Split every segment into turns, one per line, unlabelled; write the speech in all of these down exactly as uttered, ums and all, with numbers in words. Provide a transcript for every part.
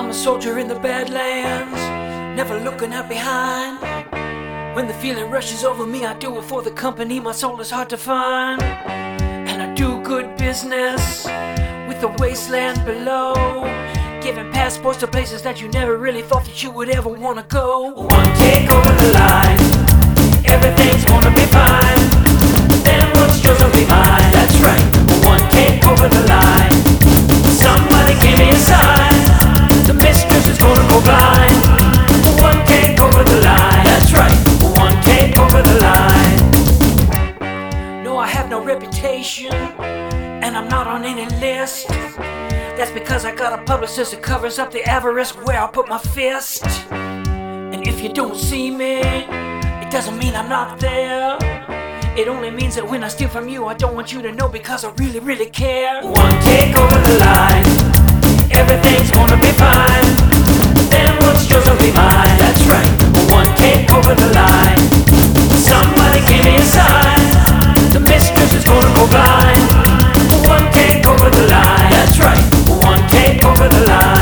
I'm a soldier in the Badlands, never looking out behind. When the feeling rushes over me, I do it for the company. My soul is hard to find, and I do good business with the wasteland below, giving passports to places that you never really thought that you would ever want to go. One take over the line, everything's gonna be fine. Then what's yours will be mine. That's right. One take over the line. Somebody give me a sign. The mistress is gonna go blind. One take over the line. That's right. One take over the line. No, I have no reputation, and I'm not on any list. That's because I got a publicist that covers up the avarice where I put my fist. And if you don't see me, it doesn't mean I'm not there. It only means that when I steal from you, I don't want you to know, because I really, really care. One take over the line, everything's gonna be fine. Then what's yours will be mine. That's right. One take over the line. Somebody give me a sign. The mistress is gonna go blind. One take over the line. That's right. One take over the line.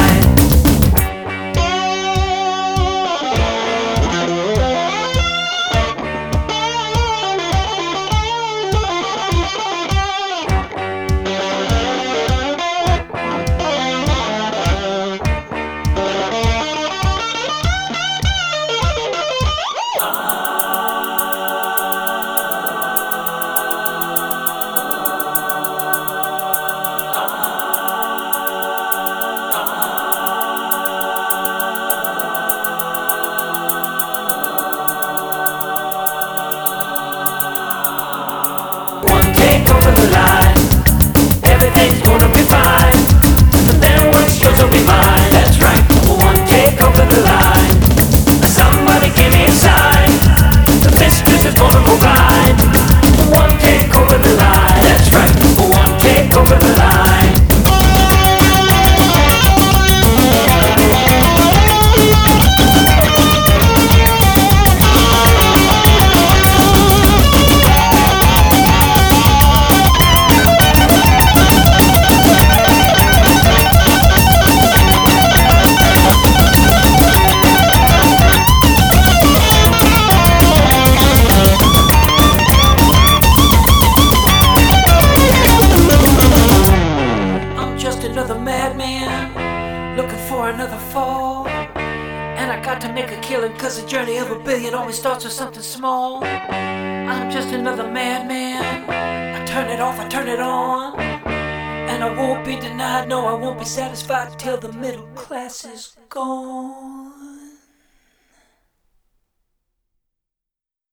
Another madman looking for another fall, and I got to make a killing, cause the journey of a billion always starts with something small. I'm just another madman. I turn it off, I turn it on, and I won't be denied. No, I won't be satisfied till the middle class is gone.